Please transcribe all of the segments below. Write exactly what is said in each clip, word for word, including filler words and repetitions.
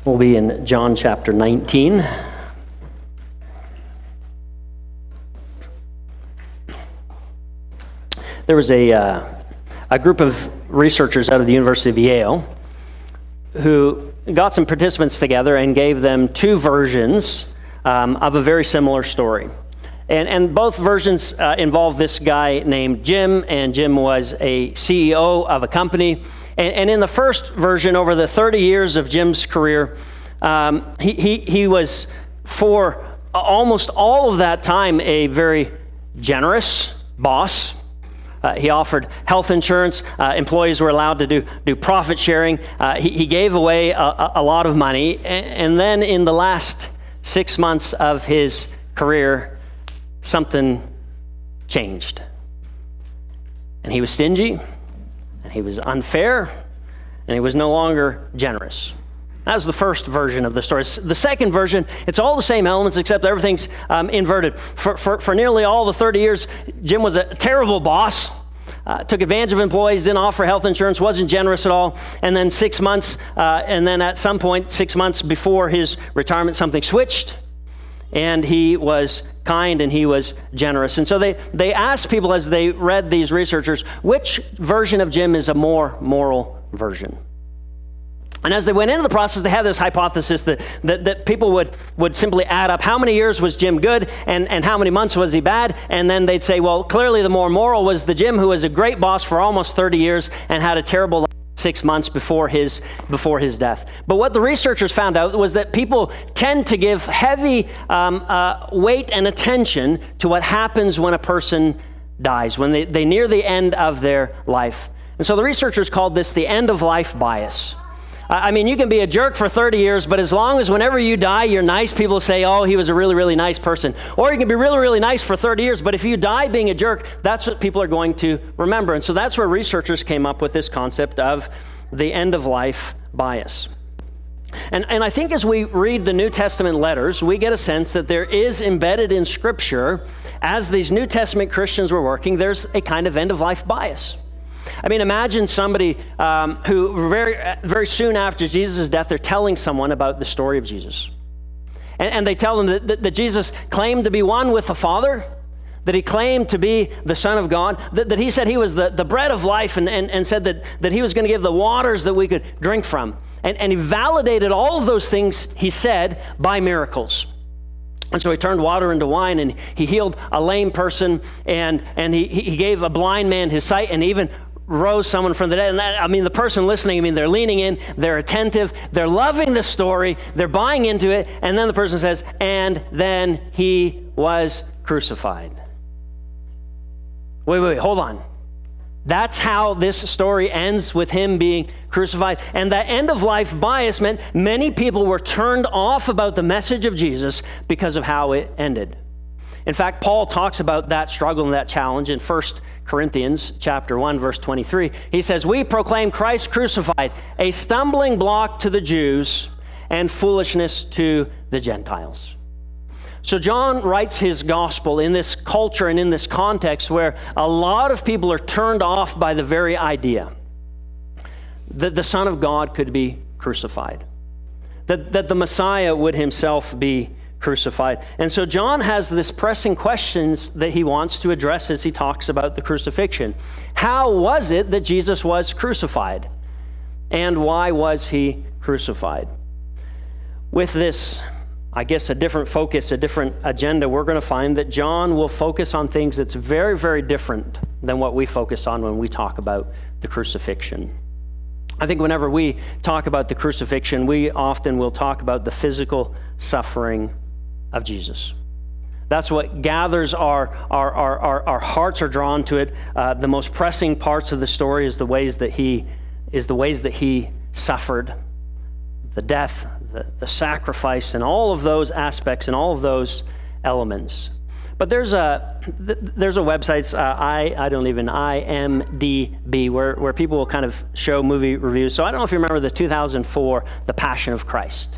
We'll be in John chapter nineteen. There was a, uh, a group of researchers out of the University of Yale who got some participants together and gave them two versions um, of a very similar story. And, and both versions uh, involve this guy named Jim, and Jim was a C E O of a company. And, and in the first version, over the thirty years of Jim's career, um, he, he, he was, for almost all of that time, a very generous boss. Uh, he offered health insurance. Uh, employees were allowed to do, do profit sharing. Uh, he, he gave away a, a lot of money. And, and then in the last six months of his career, something changed. And he was stingy, and he was unfair, and he was no longer generous. That was the first version of the story. The second version, it's all the same elements except everything's um, inverted. For, for, for nearly all the thirty years, Jim was a terrible boss, uh, took advantage of employees, didn't offer health insurance, wasn't generous at all. And then six months, uh, and then at some point, six months before his retirement, something switched, and he was kind and he was generous. And so they, they asked people as they read these researchers, which version of Jim is a more moral version? And as they went into the process, they had this hypothesis that, that, that people would, would simply add up how many years was Jim good and, and how many months was he bad, and then they'd say, well, clearly the more moral was the Jim who was a great boss for almost thirty years and had a terrible life six months before his, before his death. But what the researchers found out was that people tend to give heavy um, uh, weight and attention to what happens when a person dies, when they, they near the end of their life. And so the researchers called this the end-of-life bias. I mean, you can be a jerk for thirty years, but as long as whenever you die, you're nice, people say, oh, he was a really, really nice person. Or you can be really, really nice for thirty years, but if you die being a jerk, that's what people are going to remember. And so that's where researchers came up with this concept of the end-of-life bias. And, and I think as we read the New Testament letters, we get a sense that there is embedded in Scripture, as these New Testament Christians were working, there's a kind of end-of-life bias. I mean, imagine somebody um, who very very soon after Jesus' death, they're telling someone about the story of Jesus. And, and they tell them that, that, that Jesus claimed to be one with the Father, that he claimed to be the Son of God, that, that he said he was the, the bread of life, and, and, and said that, that he was going to give the waters that we could drink from. And, and he validated all of those things he said by miracles. And so he turned water into wine, and he healed a lame person, and, and he, he gave a blind man his sight, and even rose someone from the dead. And that, I mean, the person listening, I mean, they're leaning in, they're attentive, they're loving the story, they're buying into it, and then the person says, and then he was crucified. Wait, wait, wait, hold on. That's how this story ends, with him being crucified. And that end-of-life bias meant many people were turned off about the message of Jesus because of how it ended. In fact, Paul talks about that struggle and that challenge in First Corinthians chapter one, verse twenty-three. He says, we proclaim Christ crucified, a stumbling block to the Jews and foolishness to the Gentiles. So John writes his gospel in this culture and in this context where a lot of people are turned off by the very idea that the Son of God could be crucified, that, that the Messiah would himself be crucified. And so John has this pressing questions that he wants to address as he talks about the crucifixion. How was it that Jesus was crucified? And why was he crucified? With this, I guess, a different focus, a different agenda, we're going to find that John will focus on things that's very, very different than what we focus on when we talk about the crucifixion. I think whenever we talk about the crucifixion, we often will talk about the physical suffering of Jesus. That's what gathers our, our, our, our, our hearts are drawn to it. Uh, the most pressing parts of the story is the ways that he is the ways that he suffered, the death, the, the sacrifice, and all of those aspects and all of those elements. But there's a there's a website, uh, I I don't even I M D B, where where people will kind of show movie reviews. So I don't know if you remember the two thousand four The Passion of Christ.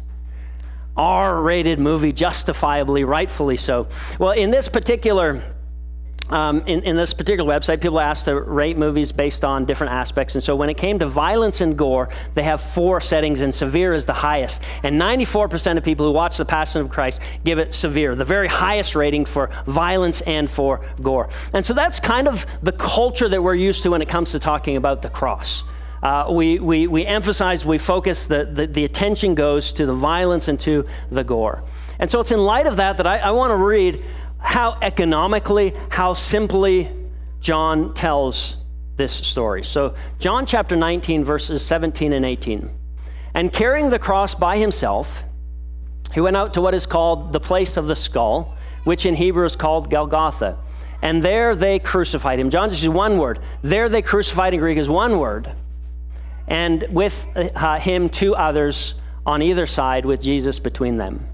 R-rated movie, justifiably, rightfully so. Well, in this particular Um, in, in this particular website, people asked to rate movies based on different aspects. And so when it came to violence and gore, they have four settings, and severe is the highest. And ninety-four percent of people who watch The Passion of Christ give it severe, the very highest rating for violence and for gore. And so that's kind of the culture that we're used to when it comes to talking about the cross. Uh, we, we, we emphasize, we focus, the, the, the attention goes to the violence and to the gore. And so it's in light of that that I, I want to read how economically, how simply John tells this story. So John chapter nineteen, verses seventeen and eighteen. And carrying the cross by himself, he went out to what is called the place of the skull, which in Hebrew is called Golgotha. And there they crucified him. John just uses one word. There they crucified in Greek is one word. And with uh, him two others on either side with Jesus between them.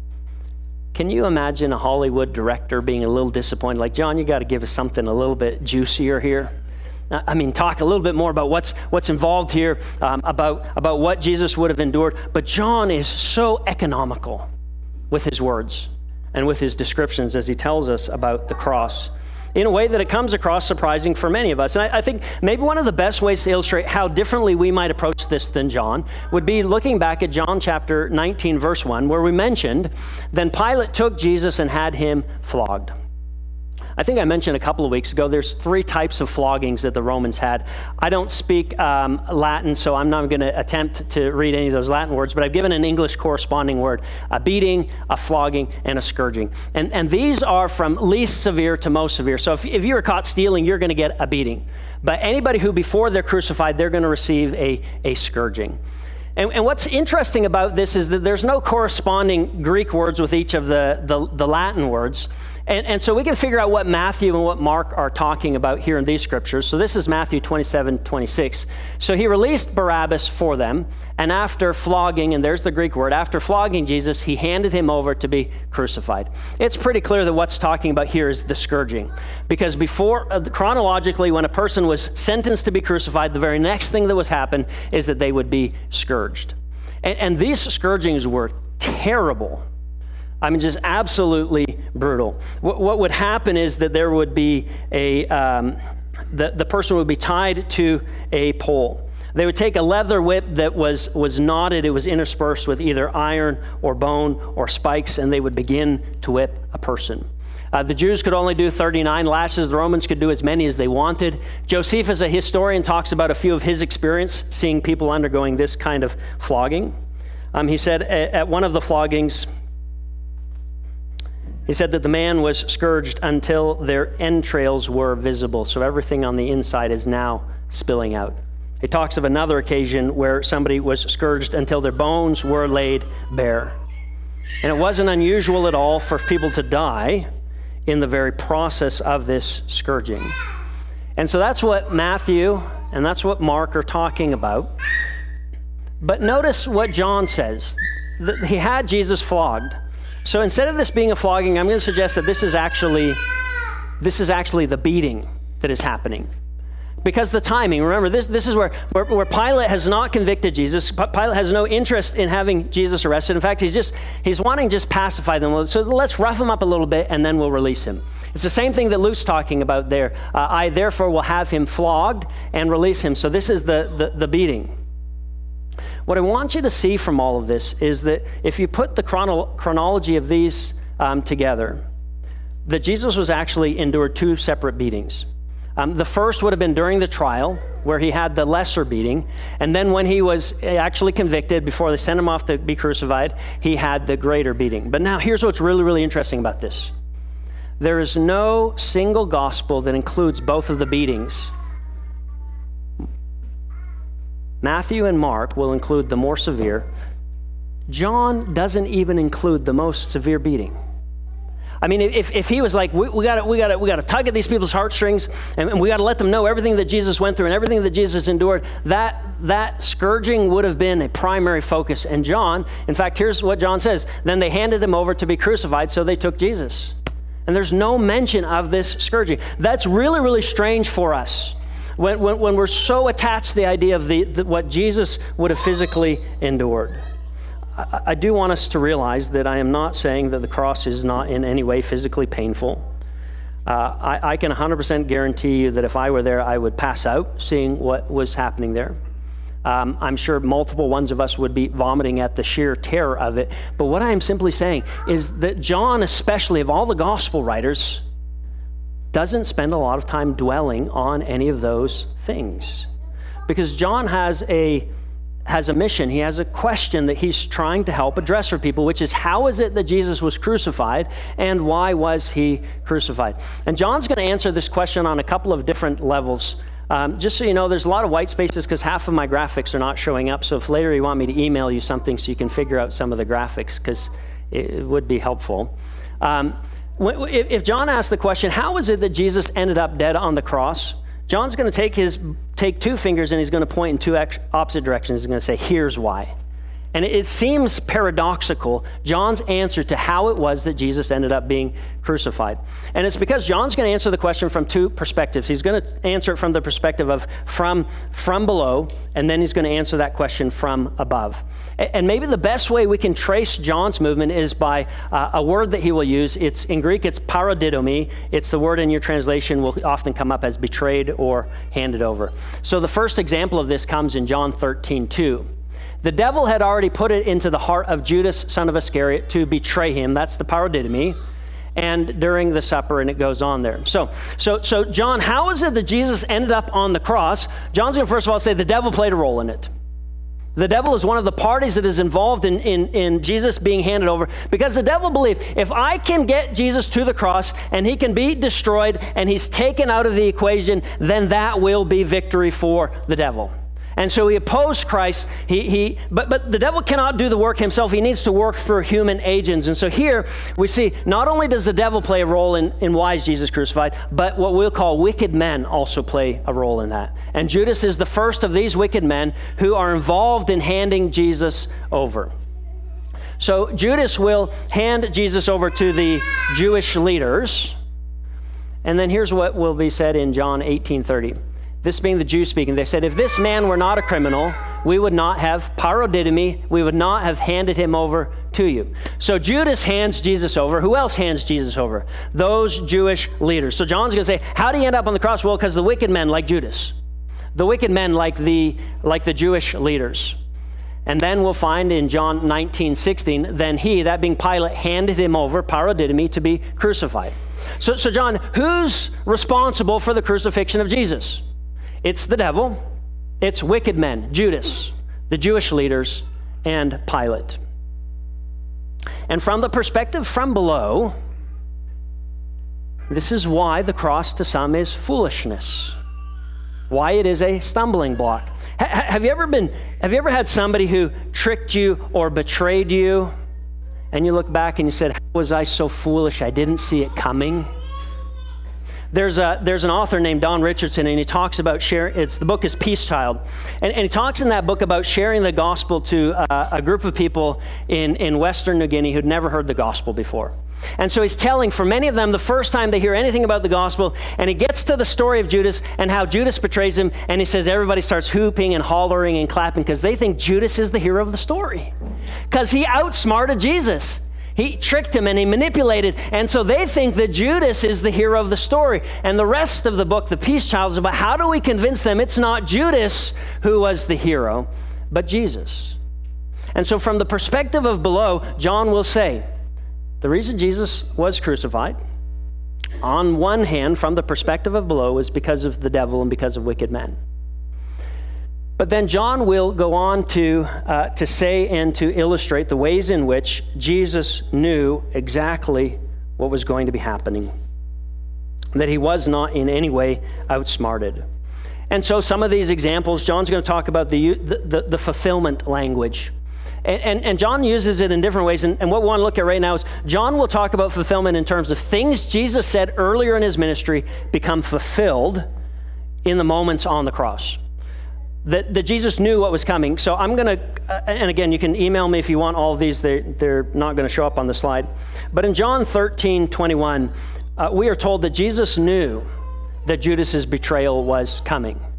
Can you imagine a Hollywood director being a little disappointed? Like, John, you got to give us something a little bit juicier here. I mean, talk a little bit more about what's what's involved here, um, about, about what Jesus would have endured. But John is so economical with his words and with his descriptions as he tells us about the cross in a way that it comes across surprising for many of us. And I, I think maybe one of the best ways to illustrate how differently we might approach this than John would be looking back at John chapter nineteen, verse one, where we mentioned, then Pilate took Jesus and had him flogged. I think I mentioned a couple of weeks ago, there's three types of floggings that the Romans had. I don't speak um, Latin, so I'm not going to attempt to read any of those Latin words, but I've given an English corresponding word: a beating, a flogging, and a scourging. And, and these are from least severe to most severe. So if, if you were caught stealing, you're going to get a beating. But anybody who before they're crucified, they're going to receive a, a scourging. And, and what's interesting about this is that there's no corresponding Greek words with each of the, the, the Latin words. And, and so we can figure out what Matthew and what Mark are talking about here in these scriptures. So this is Matthew twenty-seven, twenty-six. So he released Barabbas for them, and after flogging, and there's the Greek word, after flogging Jesus, he handed him over to be crucified. It's pretty clear that what's talking about here is the scourging. Because before, uh, chronologically, when a person was sentenced to be crucified, the very next thing that was happened is that they would be scourged. And, and these scourgings were terrible. I mean, just absolutely brutal. What, what would happen is that there would be a, um, the, the person would be tied to a pole. They would take a leather whip that was, was knotted. It was interspersed with either iron or bone or spikes, and they would begin to whip a person. Uh, the Jews could only do thirty-nine lashes. The Romans could do as many as they wanted. Josephus, a historian, talks about a few of his experience seeing people undergoing this kind of flogging. Um, he said at, at one of the floggings, he said that the man was scourged until their entrails were visible. So everything on the inside is now spilling out. He talks of another occasion where somebody was scourged until their bones were laid bare. And it wasn't unusual at all for people to die in the very process of this scourging. And so that's what Matthew and that's what Mark are talking about. But notice what John says. That he had Jesus flogged. So instead of this being a flogging, I'm going to suggest that this is actually this is actually the beating that is happening. Because the timing, remember, this this is where, where, where Pilate has not convicted Jesus. Pilate has no interest in having Jesus arrested. In fact, he's just he's wanting to just pacify them. So let's rough him up a little bit and then we'll release him. It's the same thing that Luke's talking about there. Uh, I therefore will have him flogged and release him. So this is the, the, the beating. What I want you to see from all of this is that if you put the chrono- chronology of these um, together, that Jesus was actually endured two separate beatings. Um, the first would have been during the trial, where he had the lesser beating, and then when he was actually convicted, before they sent him off to be crucified, he had the greater beating. But now here's what's really, really interesting about this. There is no single gospel that includes both of the beatings. Matthew and Mark will include the more severe. John doesn't even include the most severe beating. I mean, if, if he was like, we, we got we got we got to tug at these people's heartstrings, and, and we got to let them know everything that Jesus went through and everything that Jesus endured, that that scourging would have been a primary focus. And John, in fact, here's what John says: then they handed him over to be crucified, so they took Jesus. And there's no mention of this scourging. That's really, really strange for us. When, when, when we're so attached to the idea of the, the what Jesus would have physically endured. I, I do want us to realize that I am not saying that the cross is not in any way physically painful. Uh, I, I can one hundred percent guarantee you that if I were there, I would pass out seeing what was happening there. Um, I'm sure multiple ones of us would be vomiting at the sheer terror of it. But what I am simply saying is that John, especially of all the gospel writers, doesn't spend a lot of time dwelling on any of those things. Because John has a has a mission. He has a question that he's trying to help address for people, which is, how is it that Jesus was crucified, and why was he crucified? And John's going to answer this question on a couple of different levels. Um, just so you know, there's a lot of white spaces because half of my graphics are not showing up. So if later you want me to email you something so you can figure out some of the graphics, because it, it would be helpful. Um, if, if John asks the question, how is it that Jesus ended up dead on the cross? John's going to take his take two fingers and he's going to point in two ex- opposite directions. He's going to say, here's why. And it, it seems paradoxical, John's answer to how it was that Jesus ended up being crucified. And it's because John's going to answer the question from two perspectives. He's going to answer it from the perspective of from, from below, and then he's going to answer that question from above. And maybe the best way we can trace John's movement is by uh, a word that he will use. It's in Greek, it's paradidomi. It's the word in your translation will often come up as betrayed or handed over. So the first example of this comes in John thirteen two. The devil had already put it into the heart of Judas, son of Iscariot, to betray him. That's the paradidomi. And during the supper, and it goes on there. So, so, so John, how is it that Jesus ended up on the cross? John's going to first of all say the devil played a role in it. The devil is one of the parties that is involved in, in, in Jesus being handed over, because the devil believed, if I can get Jesus to the cross and he can be destroyed and he's taken out of the equation, then that will be victory for the devil. And so he opposed Christ. He, he, but, but the devil cannot do the work himself. He needs to work through human agents. And so here we see not only does the devil play a role in, in why is Jesus crucified, but what we'll call wicked men also play a role in that. And Judas is the first of these wicked men who are involved in handing Jesus over. So Judas will hand Jesus over to the Jewish leaders. And then here's what will be said in John eighteen thirty. This being the Jews speaking, they said, if this man were not a criminal, we would not have paradidomi, we would not have handed him over to you. So Judas hands Jesus over. Who else hands Jesus over? Those Jewish leaders. So John's going to say, how do you end up on the cross? Well, because the wicked men like Judas. The wicked men like the, like the Jewish leaders. And then we'll find in John nineteen sixteen, then he, that being Pilate, handed him over, paradidomi, to be crucified. So, so John, who's responsible for the crucifixion of Jesus? It's the devil, it's wicked men, Judas, the Jewish leaders, and Pilate. And from the perspective from below, this is why the cross to some is foolishness, why it is a stumbling block. Ha- have you ever been, have you ever had somebody who tricked you or betrayed you, and you look back and you said, how was I so foolish, I didn't see it coming? There's a there's an author named Don Richardson, and he talks about sharing. It's the book is Peace Child, and, and he talks in that book about sharing the gospel to uh, a group of people in in Western New Guinea who'd never heard the gospel before. And so he's telling, for many of them, the first time they hear anything about the gospel, and he gets to the story of Judas and how Judas betrays him, and he says everybody starts hooping and hollering and clapping because they think Judas is the hero of the story, because he outsmarted Jesus. He tricked him and he manipulated. And so they think that Judas is the hero of the story. And the rest of the book, The Peace Child, is about how do we convince them it's not Judas who was the hero, but Jesus. And so from the perspective of below, John will say, the reason Jesus was crucified, on one hand, from the perspective of below, is because of the devil and because of wicked men. But then John will go on to uh, to say and to illustrate the ways in which Jesus knew exactly what was going to be happening, that he was not in any way outsmarted. And so some of these examples, John's going to talk about the the, the, the fulfillment language. And, and, and John uses it in different ways. And, and what we want to look at right now is John will talk about fulfillment in terms of things Jesus said earlier in his ministry become fulfilled in the moments on the cross. That, that Jesus knew what was coming. So I'm going to, uh, and again, you can email me if you want all of these. They're, they're not going to show up on the slide. But in John thirteen twenty-one, uh, we are told that Jesus knew that Judas's betrayal was coming.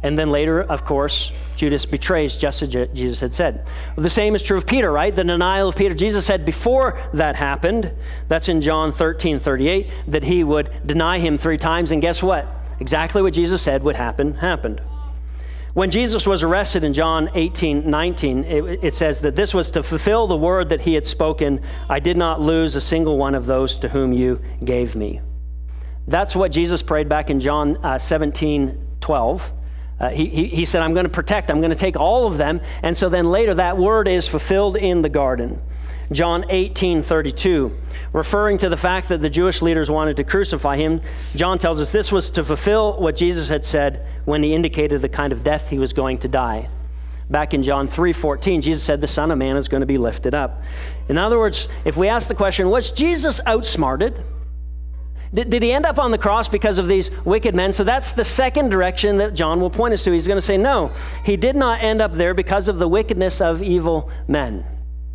And then later, of course, Judas betrays, just as Jesus had said. The same is true of Peter, right? The denial of Peter. Jesus said before that happened, that's in John thirteen thirty-eight, that he would deny him three times. And guess what? Exactly what Jesus said would happen, happened. When Jesus was arrested in John eighteen nineteen, it, it says that this was to fulfill the word that he had spoken, I did not lose a single one of those to whom you gave me. That's what Jesus prayed back in John uh, seventeen twelve. Uh, he, he, he said, I'm going to protect, I'm going to take all of them. And so then later that word is fulfilled in the garden. John eighteen thirty-two, referring to the fact that the Jewish leaders wanted to crucify him, John tells us this was to fulfill what Jesus had said when he indicated the kind of death he was going to die. Back in John three fourteen, Jesus said the Son of Man is going to be lifted up. In other words, if we ask the question, was Jesus outsmarted? Did, did he end up on the cross because of these wicked men? So that's the second direction that John will point us to. He's going to say, no, he did not end up there because of the wickedness of evil men.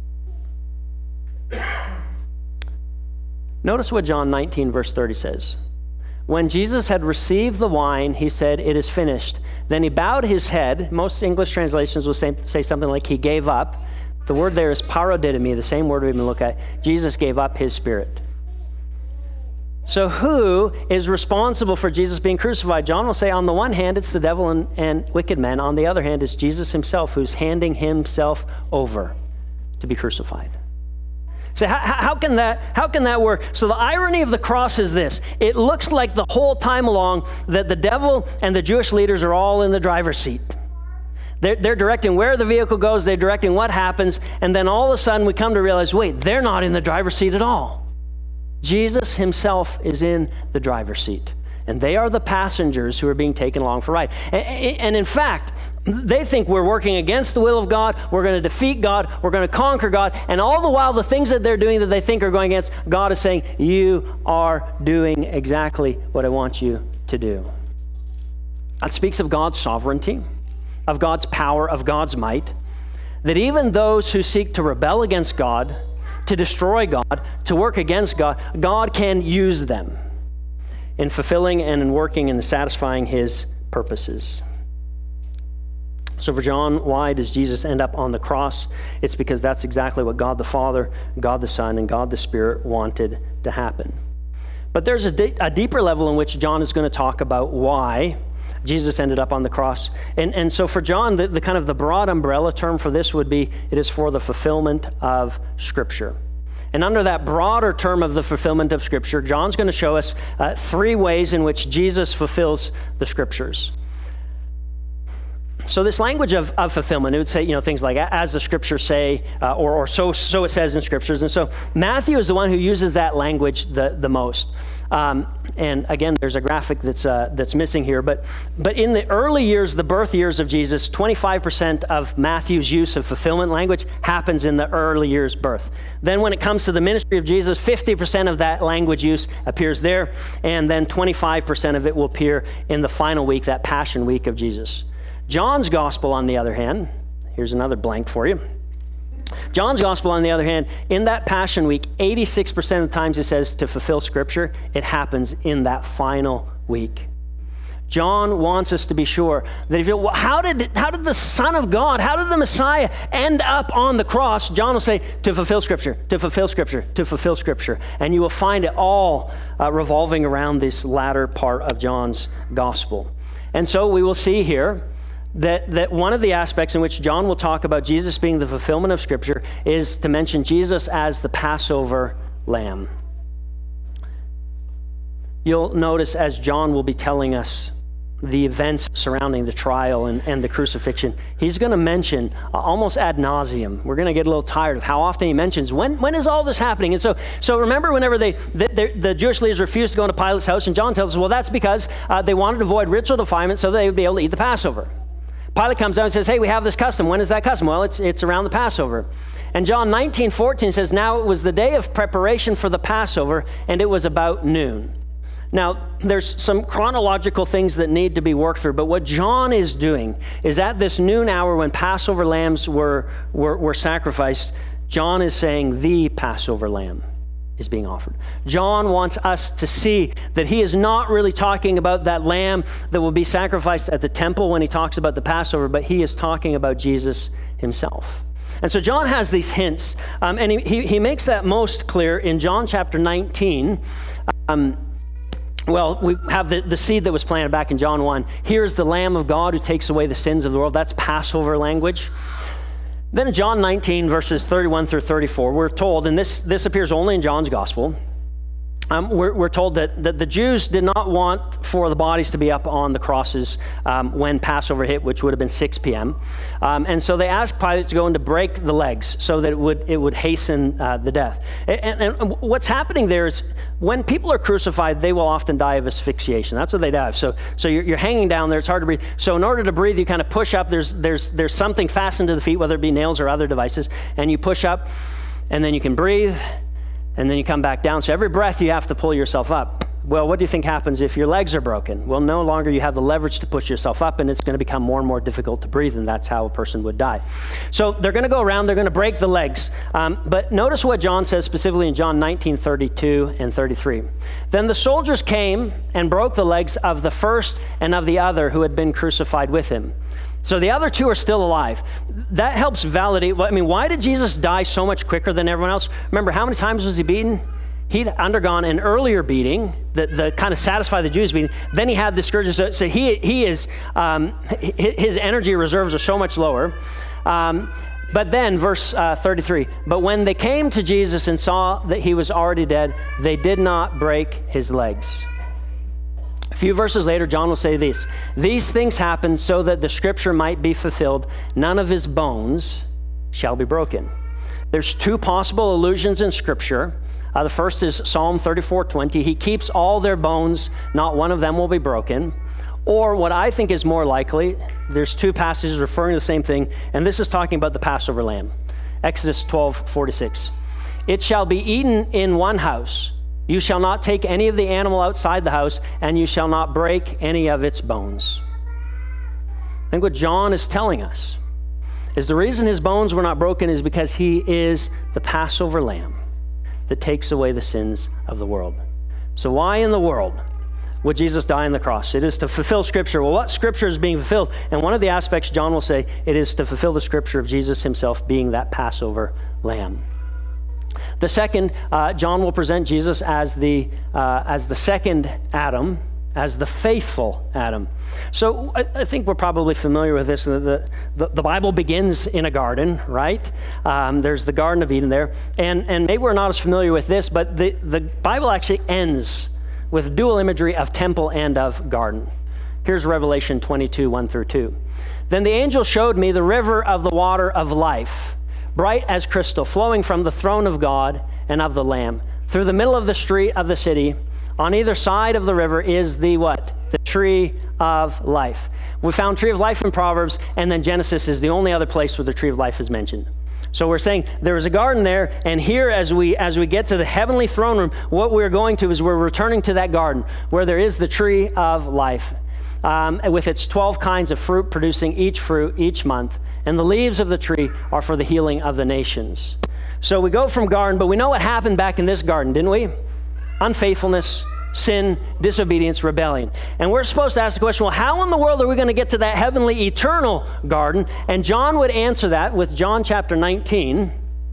Notice what John nineteen verse thirty says. When Jesus had received the wine, he said, it is finished. Then he bowed his head. Most English translations will say, say something like he gave up. The word there is paradidomi, the same word we've been looking at. Jesus gave up his spirit. So who is responsible for Jesus being crucified? John will say on the one hand, it's the devil and, and wicked men. On the other hand, it's Jesus himself who's handing himself over to be crucified. So how, how can that how can that work? So the irony of the cross is this. It looks like the whole time along that the devil and the Jewish leaders are all in the driver's seat. They're, they're directing where the vehicle goes. They're directing what happens. And then all of a sudden we come to realize, wait, they're not in the driver's seat at all. Jesus himself is in the driver's seat. And they are the passengers who are being taken along for a ride. And, and in fact, they think we're working against the will of God. We're going to defeat God. We're going to conquer God. And all the while, the things that they're doing that they think are going against, God is saying, you are doing exactly what I want you to do. That speaks of God's sovereignty, of God's power, of God's might, that even those who seek to rebel against God, to destroy God, to work against God, God can use them in fulfilling and in working and satisfying his purposes. So for John, why does Jesus end up on the cross? It's because that's exactly what God the Father, God the Son, and God the Spirit wanted to happen. But there's a, di- a deeper level in which John is going to talk about why Jesus ended up on the cross. And, and so for John, the, the kind of the broad umbrella term for this would be, it is for the fulfillment of Scripture. And under that broader term of the fulfillment of Scripture, John's going to show us uh, three ways in which Jesus fulfills the Scriptures. So this language of, of fulfillment, it would say, you know, things like, as the Scriptures say, uh, or, or so so it says in Scriptures. And so Matthew is the one who uses that language the, the most. Um, and again, there's a graphic that's uh, that's missing here. But but in the early years, the birth years of Jesus, twenty-five percent of Matthew's use of fulfillment language happens in the early years' birth. Then when it comes to the ministry of Jesus, fifty percent of that language use appears there. And then twenty-five percent of it will appear in the final week, that Passion Week of Jesus. John's gospel, on the other hand, here's another blank for you. John's gospel, on the other hand, in that Passion Week, eighty-six percent of the times it says to fulfill Scripture, it happens in that final week. John wants us to be sure that if you, well, how did how did the Son of God, how did the Messiah end up on the cross? John will say, to fulfill Scripture, to fulfill Scripture, to fulfill Scripture. And you will find it all uh, revolving around this latter part of John's gospel. And so we will see here That, that one of the aspects in which John will talk about Jesus being the fulfillment of Scripture is to mention Jesus as the Passover lamb. You'll notice as John will be telling us the events surrounding the trial and, and the crucifixion, he's going to mention uh, almost ad nauseum. We're going to get a little tired of how often he mentions, when when is all this happening? And so so remember whenever they the, the, the Jewish leaders refused to go into Pilate's house, and John tells us, well, that's because uh, they wanted to avoid ritual defilement so they would be able to eat the Passover. Pilate comes out and says, hey, we have this custom. When is that custom? Well, it's it's around the Passover. And John nineteen fourteen says, now it was the day of preparation for the Passover, and it was about noon. Now, there's some chronological things that need to be worked through, but what John is doing is at this noon hour when Passover lambs were, were, were sacrificed, John is saying the Passover lamb is being offered. John wants us to see that he is not really talking about that lamb that will be sacrificed at the temple when he talks about the Passover, but he is talking about Jesus himself. And so John has these hints, um, and he, he, he makes that most clear in John chapter nineteen. Um, well, we have the, the seed that was planted back in John one. Here's the Lamb of God who takes away the sins of the world. That's Passover language. Then in John nineteen, verses thirty-one through thirty-four, we're told, and this, this appears only in John's gospel, Um, we're, we're told that, that the Jews did not want for the bodies to be up on the crosses um, when Passover hit, which would have been six p.m. Um, and so they asked Pilate to go in to break the legs so that it would it would hasten uh, the death. And, and what's happening there is when people are crucified, they will often die of asphyxiation. That's what they die of. So so you're, you're hanging down there. It's hard to breathe. So in order to breathe, you kind of push up. There's there's there's something fastened to the feet, whether it be nails or other devices, and you push up, and then you can breathe. And then you come back down. So every breath you have to pull yourself up. Well, what do you think happens if your legs are broken? Well, no longer you have the leverage to push yourself up, and it's going to become more and more difficult to breathe, and that's how a person would die. So they're going to go around, they're going to break the legs. Um, but notice what John says specifically in John nineteen, thirty-two and thirty-three. Then the soldiers came and broke the legs of the first and of the other who had been crucified with him. So the other two are still alive. That helps validate, I mean, why did Jesus die so much quicker than everyone else? Remember, how many times was he beaten? He'd undergone an earlier beating, the, the kind of satisfy the Jews beating. Then he had the scourges. So, so he he is, um, his energy reserves are so much lower. Um, but then, verse uh, thirty-three, but when they came to Jesus and saw that he was already dead, they did not break his legs. A few verses later, John will say this: these things happened so that the scripture might be fulfilled. None of his bones shall be broken. There's two possible allusions in scripture. Uh, the first is Psalm thirty-four twenty. He keeps all their bones, not one of them will be broken. Or what I think is more likely, there's two passages referring to the same thing, and this is talking about the Passover lamb. Exodus twelve forty-six. It shall be eaten in one house. You shall not take any of the animal outside the house, and you shall not break any of its bones. I think what John is telling us is the reason his bones were not broken is because he is the Passover lamb that takes away the sins of the world. So why in the world would Jesus die on the cross? It is to fulfill Scripture. Well, what Scripture is being fulfilled? And one of the aspects John will say, it is to fulfill the Scripture of Jesus himself being that Passover lamb. The second, uh, John will present Jesus as the uh, as the second Adam, as the faithful Adam. So I, I think we're probably familiar with this. The, the, the Bible begins in a garden, right? Um, there's the Garden of Eden there. And, and maybe we're not as familiar with this, but the, the Bible actually ends with dual imagery of temple and of garden. Here's Revelation twenty-two, one through two. Then the angel showed me the river of the water of life, bright as crystal, flowing from the throne of God and of the Lamb. Through the middle of the street of the city, on either side of the river is the what? The tree of life. We found tree of life in Proverbs, and then Genesis is the only other place where the tree of life is mentioned. So we're saying there is a garden there, and here as we as we get to the heavenly throne room, what we're going to is we're returning to that garden where there is the tree of life, um, with its twelve kinds of fruit, producing each fruit each month. And the leaves of the tree are for the healing of the nations. So we go from garden, but we know what happened back in this garden, didn't we? Unfaithfulness, sin, disobedience, rebellion. And we're supposed to ask the question, well, how in the world are we going to get to that heavenly eternal garden? And John would answer that with John chapter nineteen.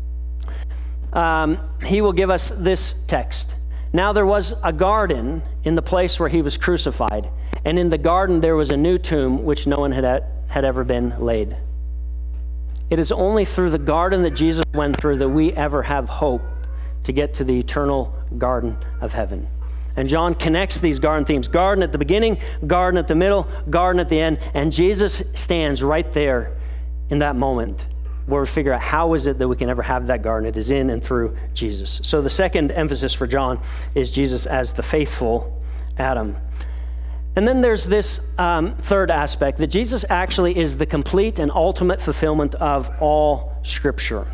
Um, he will give us this text. Now there was a garden in the place where he was crucified, and in the garden there was a new tomb which no one had, had ever been laid. It is only through the garden that Jesus went through that we ever have hope to get to the eternal garden of heaven. And John connects these garden themes. Garden at the beginning, garden at the middle, garden at the end. And Jesus stands right there in that moment where we figure out how is it that we can ever have that garden. It is in and through Jesus. So the second emphasis for John is Jesus as the faithful Adam. And then there's this um, third aspect, that Jesus actually is the complete and ultimate fulfillment of all Scripture.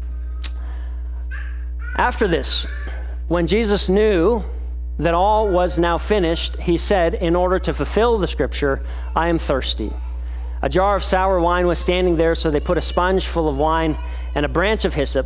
After this, when Jesus knew that all was now finished, he said, in order to fulfill the Scripture, I am thirsty. A jar of sour wine was standing there, so they put a sponge full of wine and a branch of hyssop,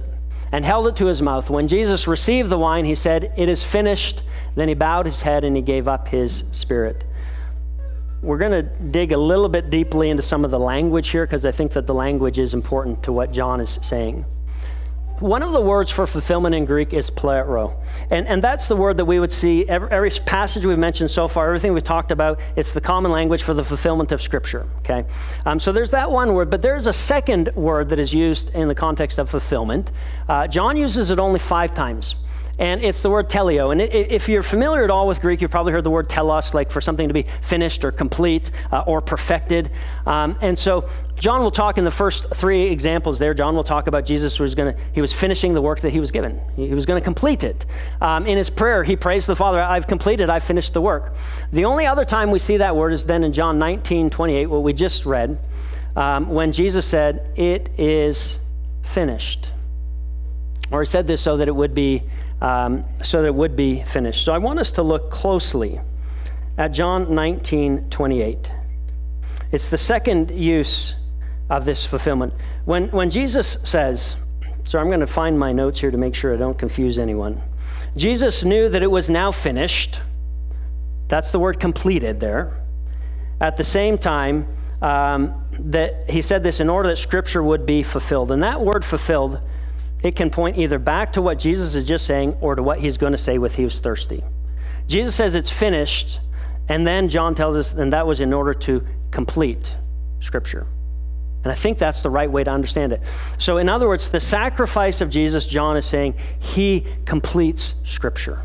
and held it to his mouth. When Jesus received the wine, he said, "It is finished." Then he bowed his head and he gave up his spirit. We're going to dig a little bit deeply into some of the language here because I think that the language is important to what John is saying. One of the words for fulfillment in Greek is plero. And, and that's the word that we would see every, every passage we've mentioned so far, everything we've talked about, it's the common language for the fulfillment of Scripture, okay? Um, so there's that one word, but there's a second word that is used in the context of fulfillment. Uh, John uses it only five times. And it's the word teleo. And it, it, if you're familiar at all with Greek, you've probably heard the word telos, like for something to be finished or complete uh, or perfected. Um, and so John will talk in the first three examples there. John will talk about Jesus was going to, he was finishing the work that he was given. He, he was going to complete it. Um, in his prayer, he prays to the Father, "I've completed, I've finished the work." The only other time we see that word is then in John nineteen twenty-eight, what we just read, um, when Jesus said, "It is finished." Or he said this so that it would be Um, so that it would be finished. So I want us to look closely at John nineteen twenty-eight. It's the second use of this fulfillment. When, when Jesus says, so I'm going to find my notes here to make sure I don't confuse anyone. Jesus knew that it was now finished. That's the word completed there. At the same time, um, that he said this in order that Scripture would be fulfilled. And that word fulfilled, it can point either back to what Jesus is just saying or to what he's going to say with "he was thirsty." Jesus says it's finished, and then John tells us, and that was in order to complete Scripture. And I think that's the right way to understand it. So in other words, the sacrifice of Jesus, John is saying, he completes Scripture.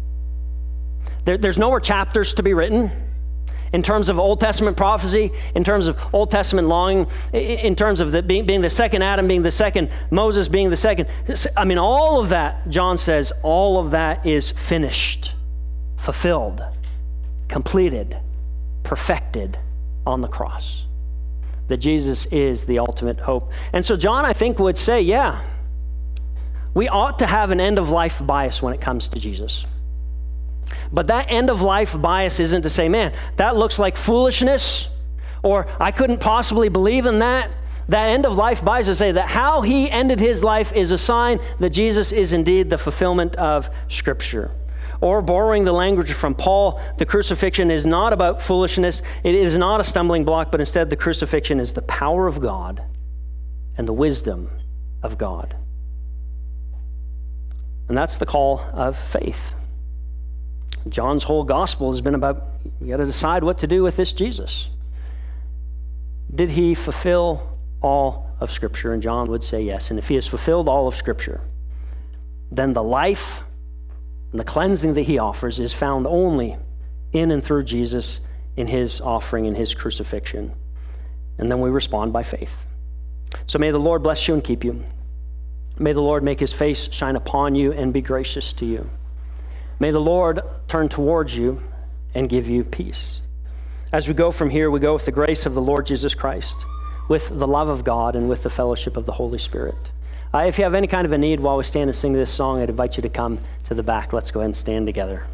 There, there's no more chapters to be written. In terms of Old Testament prophecy, in terms of Old Testament longing, in terms of the, being, being the second Adam, being the second Moses, being the second. I mean, all of that, John says, all of that is finished, fulfilled, completed, perfected on the cross. That Jesus is the ultimate hope. And so John, I think, would say, yeah, we ought to have an end-of-life bias when it comes to Jesus. But that end-of-life bias isn't to say, man, that looks like foolishness, or I couldn't possibly believe in that. That end-of-life bias is to say that how he ended his life is a sign that Jesus is indeed the fulfillment of Scripture. Or borrowing the language from Paul, the crucifixion is not about foolishness. It is not a stumbling block, but instead the crucifixion is the power of God and the wisdom of God. And that's the call of faith. John's whole gospel has been about, you got to decide what to do with this Jesus. Did he fulfill all of Scripture? And John would say yes. And if he has fulfilled all of Scripture, then the life and the cleansing that he offers is found only in and through Jesus, in his offering, in his crucifixion. And then we respond by faith. So may the Lord bless you and keep you. May the Lord make his face shine upon you and be gracious to you. May the Lord turn towards you and give you peace. As we go from here, we go with the grace of the Lord Jesus Christ, with the love of God, and with the fellowship of the Holy Spirit. Uh, if you have any kind of a need while we stand and sing this song, I'd invite you to come to the back. Let's go ahead and stand together.